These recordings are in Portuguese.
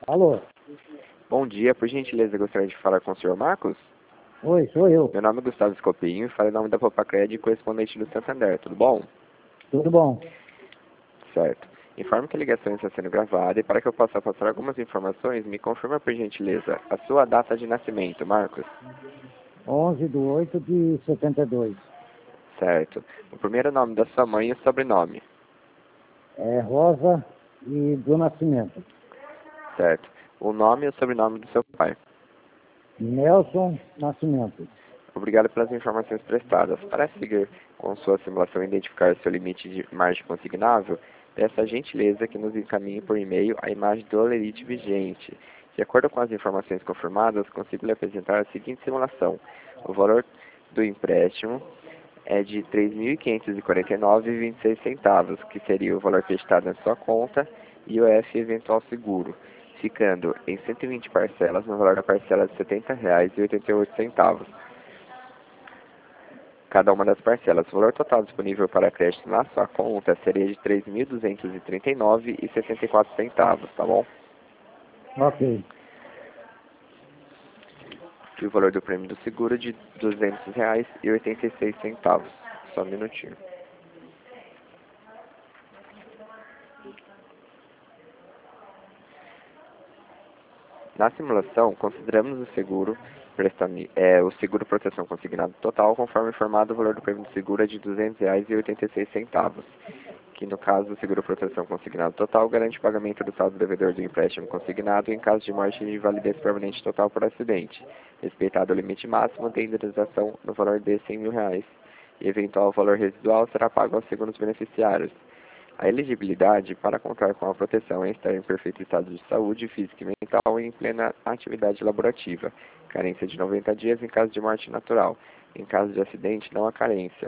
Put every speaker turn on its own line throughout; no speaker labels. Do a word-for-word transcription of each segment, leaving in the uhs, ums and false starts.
Alô?
Bom dia, por gentileza, gostaria de falar com o senhor Marcos?
Oi, sou eu.
Meu nome é Gustavo Escopinho e falo em nome da Popacred, correspondente do Santander, tudo bom?
Tudo bom?
Certo. Informo que a ligação está sendo gravada e para que eu possa passar algumas informações, me confirma por gentileza a sua data de nascimento, Marcos.
onze de oito de setenta e dois.
Certo. O primeiro nome da sua mãe e o sobrenome.
É Rosa e do Nascimento.
Certo. O nome e o sobrenome do seu pai.
Nelson Nascimento.
Obrigado pelas informações prestadas. Para seguir com sua simulação e identificar seu limite de margem consignável, peço a gentileza que nos encaminhe por e-mail a imagem do olerite vigente. De acordo com as informações confirmadas, consigo lhe apresentar a seguinte simulação. O valor do empréstimo é de três mil quinhentos e quarenta e nove reais e vinte e seis centavos, que seria o valor acreditado na sua conta e o F eventual seguro, ficando em cento e vinte parcelas no valor da parcela de setenta reais e oitenta e oito centavos. Cada uma das parcelas. O valor total disponível para crédito na sua conta seria de três mil duzentos e trinta e nove reais e sessenta e quatro centavos, tá bom?
Ok.
E o valor do prêmio do seguro de duzentos reais e oitenta e seis centavos. Só um minutinho. Na simulação, consideramos o seguro prestami, é, o seguro proteção consignado total, conforme informado, o valor do prêmio do seguro é de duzentos reais e oitenta e seis centavos, que no caso do seguro proteção consignado total garante o pagamento do saldo devedor do empréstimo consignado em caso de morte e invalidez permanente total por acidente, respeitado o limite máximo de indenização no valor de cem mil reais, e eventual valor residual será pago aos segundos beneficiários. A elegibilidade para contar com a proteção é estar em perfeito estado de saúde física e mental e em plena atividade laborativa. Carência de noventa dias em caso de morte natural. Em caso de acidente, não há carência.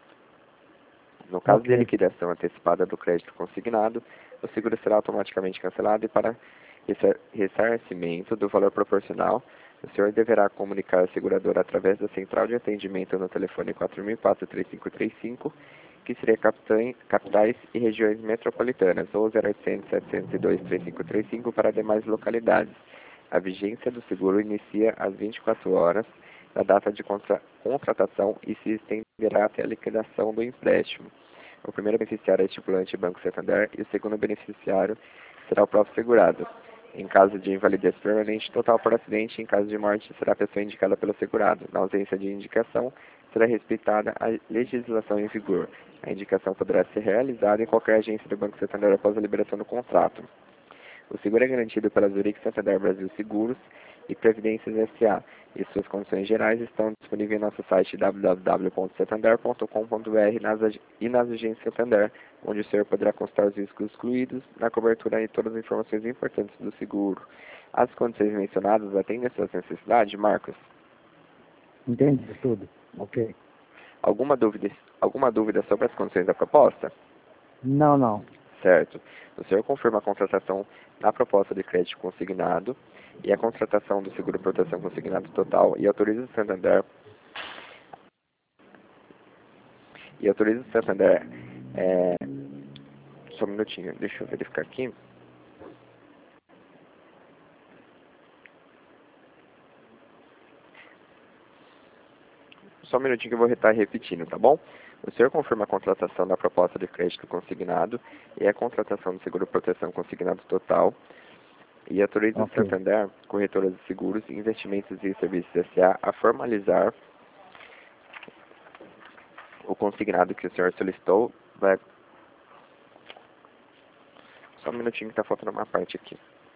No caso de
Ok.
liquidação antecipada do crédito consignado, o seguro será automaticamente cancelado e para ressarcimento do valor proporcional, o senhor deverá comunicar a seguradora através da central de atendimento no telefone quatro mil e quatro, três cinco três cinco, que seria capitais e regiões metropolitanas, ou zero oitocentos, setecentos e dois, três cinco três cinco para demais localidades. A vigência do seguro inicia às vinte e quatro horas da data de contra contratação e se estenderá até a liquidação do empréstimo. O primeiro beneficiário é estipulante Banco Santander e o segundo beneficiário será o próprio segurado. Em caso de invalidez permanente total por acidente, em caso de morte, será a pessoa indicada pelo segurado. Na ausência de indicação, será respeitada a legislação em vigor. A indicação poderá ser realizada em qualquer agência do Banco Santander após a liberação do contrato. O seguro é garantido pela Zurich Santander Brasil Seguros e Previdências S A e suas condições gerais estão disponíveis em nosso site w w w ponto santander ponto com ponto b r e nas agências Santander, onde o senhor poderá constar os riscos excluídos na cobertura e todas as informações importantes do seguro. As condições mencionadas atendem às suas necessidades, Marcos?
Entendi tudo. Ok.
Alguma dúvida, alguma dúvida sobre as condições da proposta?
Não, não.
Certo. O senhor confirma a contratação na proposta de crédito consignado e a contratação do seguro proteção consignado total e autoriza o Santander e autoriza o Santander é, só um minutinho, deixa eu verificar aqui. Só um minutinho que eu vou estar repetindo, tá bom? O senhor confirma a contratação da proposta de crédito consignado e a contratação do seguro proteção consignado total e autoriza
Ok.
o Santander, corretora de seguros, investimentos e serviços S A, a formalizar o consignado que o senhor solicitou. Vai... Só um minutinho que está faltando uma parte aqui.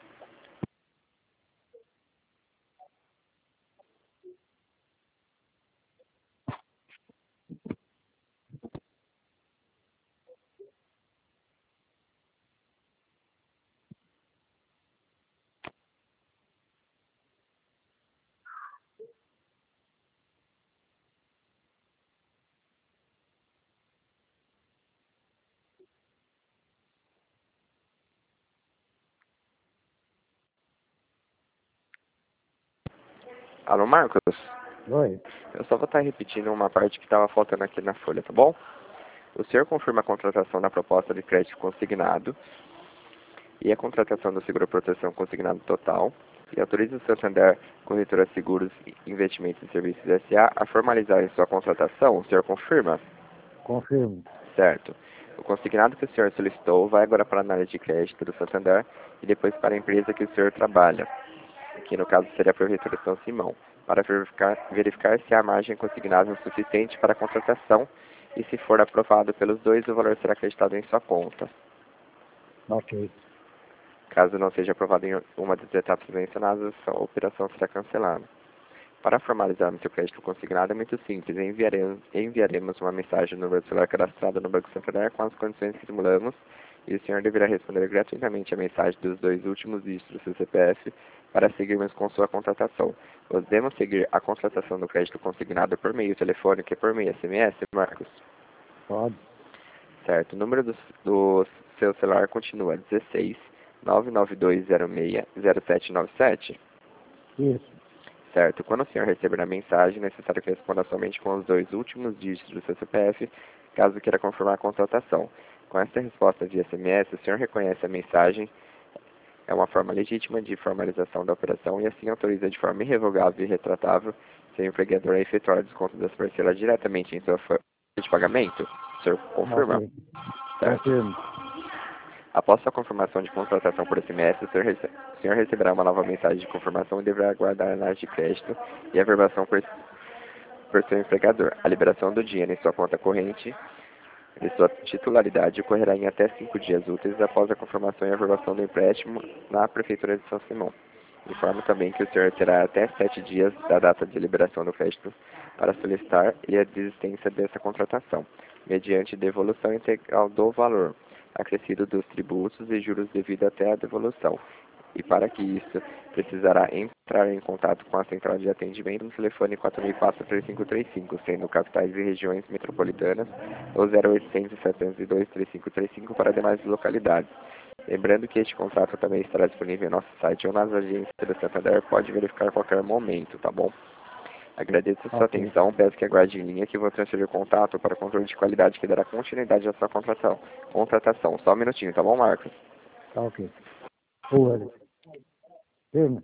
Alô, Marcos?
Oi.
Eu só vou estar repetindo uma parte que estava faltando aqui na folha, tá bom? O senhor confirma a contratação da proposta de crédito consignado e a contratação do seguro-proteção consignado total, e autoriza o Santander Corretora Seguros, Investimentos e Serviços S A a formalizar em sua contratação. O senhor confirma?
Confirmo.
Certo. O consignado que o senhor solicitou vai agora para a análise de crédito do Santander e depois para a empresa que o senhor trabalha, que no caso seria a Prefeitura de São Simão, para verificar, verificar se há margem consignável suficiente para a contratação e, se for aprovado pelos dois, o valor será acreditado em sua conta.
Ok.
Caso não seja aprovado em uma das etapas mencionadas, a operação será cancelada. Para formalizarmos seu crédito consignado é muito simples. Enviaremos, enviaremos uma mensagem no número de celular cadastrado no Banco Santander com as condições que simulamos e o senhor deverá responder gratuitamente a mensagem dos dois últimos dígitos do seu C P F para seguirmos com sua contratação. Podemos seguir a contratação do crédito consignado por meio telefônico e por meio S M S, Marcos?
Pode.
Certo. O número do, do seu celular continua dezesseis, nove nove dois zero seis, zero sete nove sete?
Isso.
Certo. Quando o senhor receber a mensagem, é necessário que responda somente com os dois últimos dígitos do seu C P F, caso queira confirmar a contratação. Com essa resposta via S M S, o senhor reconhece a mensagem, é uma forma legítima de formalização da operação e assim autoriza de forma irrevogável e retratável seu empregador a efetuar o desconto das parcelas diretamente em sua folha de pagamento. O senhor confirma?
Ok.
Certo.
Confirmo.
Após sua confirmação de contratação por S M S, o senhor, rece o senhor receberá uma nova mensagem de confirmação e deverá aguardar a análise de crédito e a verbação por, por seu empregador. A liberação do dinheiro em sua conta corrente de sua titularidade ocorrerá em até cinco dias úteis após a confirmação e a verbação do empréstimo na Prefeitura de São Simão. Informo também que o senhor terá até sete dias da data de liberação do crédito para solicitar e a desistência dessa contratação, mediante devolução integral do valor acrescido dos tributos e juros devido até a devolução. E para que isso, precisará entrar em contato com a central de atendimento no telefone quatro mil e quatro, três cinco três cinco, sendo capitais e regiões metropolitanas, ou zero oitocentos, setecentos e dois, três cinco três cinco para demais localidades. Lembrando que este contrato também estará disponível em nosso site ou nas agências do Santander, pode verificar a qualquer momento, tá bom? Agradeço a sua
Ok.
atenção, peço que aguarde em linha que vou transferir o contato para o controle de qualidade que dará continuidade à sua contratação. Contratação. Só um minutinho, tá bom, Marcos?
Tá ok. Boa. Firme.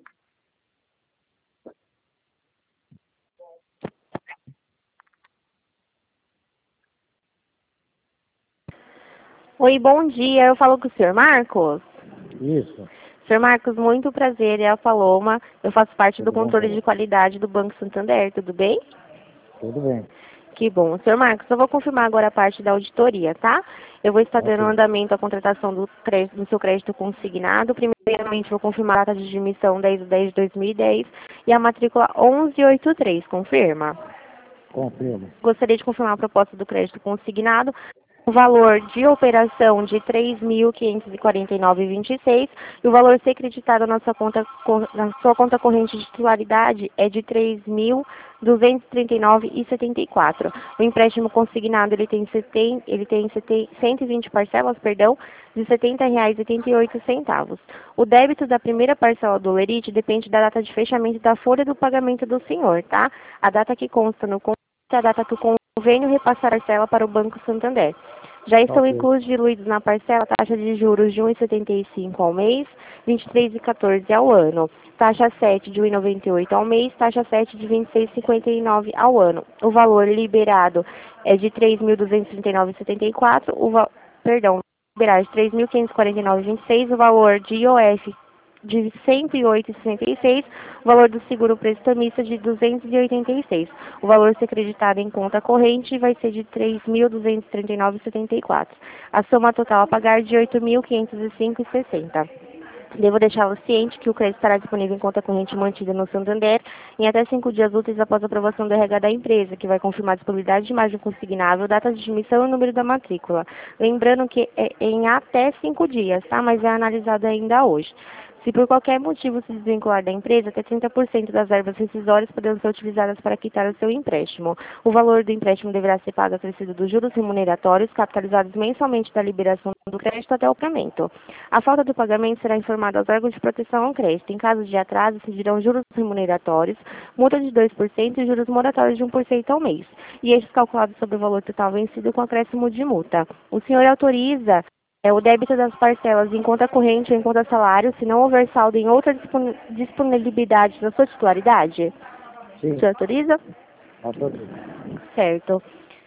Oi, bom dia. Eu falo com o senhor Marcos.
Isso.
senhor Marcos, muito prazer. É a Paloma. Eu faço parte
Tudo
do
bom,
controle
Paloma?
de qualidade do Banco Santander. Tudo bem?
Tudo bem.
Que bom. senhor Marcos, eu vou confirmar agora a parte da auditoria, tá? Eu vou estar
Ok.
dando andamento à contratação do, crédito, do seu crédito consignado. Primeiramente, vou confirmar a data de emissão dez de dez de dois mil e dez e a matrícula onze oitenta e três. Confirma?
Confirmo.
Gostaria de confirmar a proposta do crédito consignado. O valor de operação de três mil quinhentos e quarenta e nove vírgula vinte e seis e o valor ser creditado na sua conta, na sua conta corrente de titularidade é de três mil duzentos e trinta e nove vírgula setenta e quatro. O empréstimo consignado ele tem, setenta, ele tem cento e vinte parcelas, perdão, de setenta reais e oitenta e oito centavos. O débito da primeira parcela do Lerite depende da data de fechamento da folha do pagamento do senhor, tá? A data que consta no contrato é a data que o convênio repassar a parcela para o Banco Santander. Já estão
Ok.
inclusos diluídos na parcela taxa de juros de um vírgula setenta e cinco ao mês, vinte e três vírgula quatorze ao ano, taxa sete de um vírgula noventa e oito ao mês, taxa sete de vinte e seis vírgula cinquenta e nove ao ano. O valor liberado é de três mil duzentos e trinta e nove vírgula setenta e quatro, o va perdão, liberado de três mil quinhentos e quarenta e nove vírgula vinte e seis, o valor de I O F de cento e oito vírgula sessenta e seis, o valor do seguro prestamista de duzentos e oitenta e seis. O valor ser creditado em conta corrente vai ser de três mil duzentos e trinta e nove vírgula setenta e quatro. A soma total a pagar de oito mil quinhentos e cinco vírgula sessenta. Devo deixá-lo ciente que o crédito estará disponível em conta corrente mantida no Santander em até cinco dias úteis após a aprovação do R H da empresa, que vai confirmar a disponibilidade de margem consignável, data de emissão e o número da matrícula. Lembrando que é em até cinco dias, tá? Mas é analisado ainda hoje. Se por qualquer motivo se desvincular da empresa, até trinta por cento das verbas rescisórias poderão ser utilizadas para quitar o seu empréstimo. O valor do empréstimo deverá ser pago acrescido dos juros remuneratórios, capitalizados mensalmente da liberação do crédito até o pagamento. A falta do pagamento será informada aos órgãos de proteção ao crédito. Em caso de atraso, se dirão juros remuneratórios, multa de dois por cento e juros moratórios de um por cento ao mês. E estes calculados sobre o valor total vencido com acréscimo de multa. O senhor autoriza É o débito das parcelas em conta corrente ou em conta salário, se não houver saldo em outra dispon- disponibilidade da sua titularidade?
Sim,
Você autoriza?
autorizo.
Certo.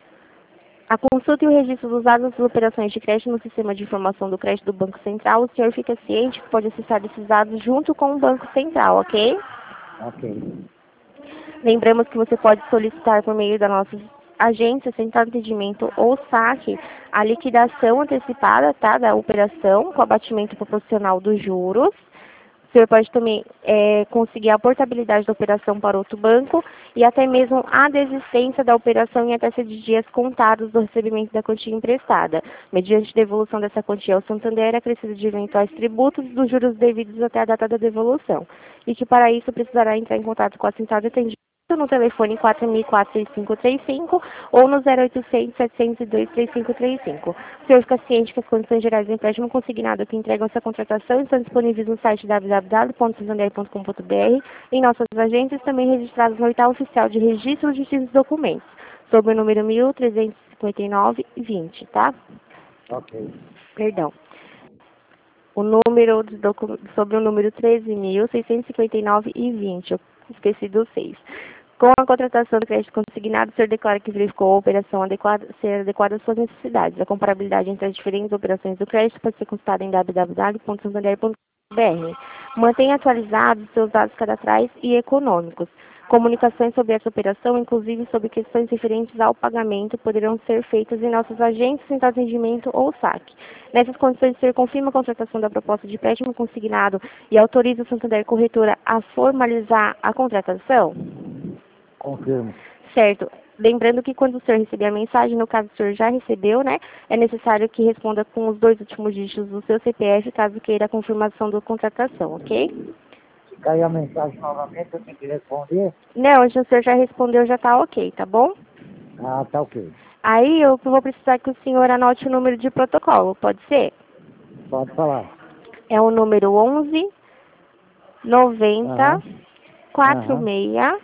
A consulta e o registro dos dados das operações de crédito no sistema de informação do crédito do Banco Central, o senhor fica ciente que pode acessar esses dados junto com o Banco Central, ok?
Ok.
Lembramos que você pode solicitar por meio da nossa agência, central de atendimento ou saque, a liquidação antecipada, tá, da operação com abatimento proporcional dos juros. O senhor pode também é, conseguir a portabilidade da operação para outro banco e até mesmo a desistência da operação em até sete dias contados do recebimento da quantia emprestada, mediante devolução dessa quantia ao Santander, acrescido de eventuais tributos dos juros devidos até a data da devolução. E que para isso precisará entrar em contato com a central de atendimento no telefone quatro mil e quatro, seis cinco três cinco ou no zero oitocentos, setecentos e dois, três cinco três cinco. O senhor fica ciente que as condições gerais do empréstimo consignado que entregam essa contratação estão disponíveis no site w w w ponto santander ponto com ponto b r, em nossas agências também registradas no Oitavo Oficial de Registro de Títulos e Documentos, sob o número mil trezentos e cinquenta e nove e vinte, tá?
Ok.
Perdão. O número do docu- sobre o número treze mil seiscentos e cinquenta e nove e vinte, eu esqueci do seis. Com a contratação do crédito consignado, o senhor declara que verificou a operação adequada, ser adequada às suas necessidades. A comparabilidade entre as diferentes operações do crédito pode ser consultada em w w w ponto santander ponto com ponto b r. Mantenha atualizados seus dados cadastrais e econômicos. Comunicações sobre essa operação, inclusive sobre questões referentes ao pagamento, poderão ser feitas em nossas agências, central de atendimento ou saque. Nessas condições, o senhor confirma a contratação da proposta de empréstimo consignado e autoriza a Santander Corretora a formalizar a contratação?
Confirmo.
Certo. Lembrando que quando o senhor receber a mensagem, no caso o senhor já recebeu, né? É necessário que responda com os dois últimos dígitos do seu C P F, caso queira a confirmação da contratação, ok?
Se cair a mensagem novamente, eu tenho que responder?
Não, se o senhor já respondeu, já tá ok, tá bom?
Ah, tá ok.
Aí eu vou precisar que o senhor anote o número de protocolo, pode ser?
Pode falar.
É o número onze noventa
Aham.
quarenta e
Aham.
seis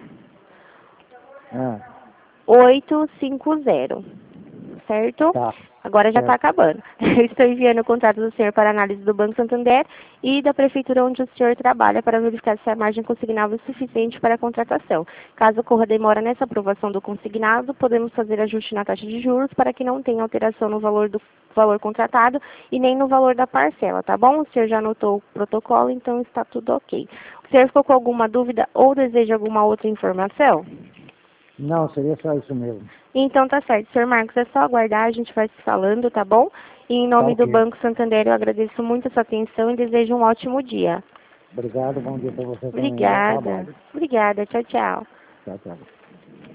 Ah,
oito cinco zero, certo?
tá.
Agora já está
Certo.
acabando. Eu estou enviando o contrato do senhor para análise do Banco Santander e da prefeitura onde o senhor trabalha para verificar se a margem consignável é suficiente para a contratação. Caso ocorra demora nessa aprovação do consignado, podemos fazer ajuste na taxa de juros para que não tenha alteração no valor do valor contratado e nem no valor da parcela, tá bom? O senhor já anotou o protocolo, então está tudo ok. O senhor ficou com alguma dúvida ou deseja alguma outra informação?
Não, seria só isso mesmo.
Então tá certo, senhor Marcos, é só aguardar, a gente vai se falando, tá bom? E em
Tá
nome do
ok.
Banco Santander eu agradeço muito a sua atenção e desejo um ótimo dia.
Obrigado, bom dia para você também. Bom
Obrigada.
trabalho.
Obrigada, tchau, tchau.
Tchau, tchau.